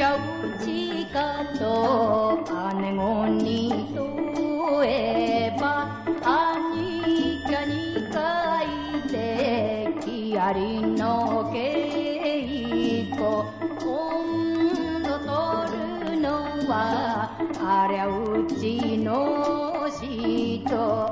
ゃうちかと姉子に問えば兄貴に書いてきありの稽古今度取るのはありゃうちの人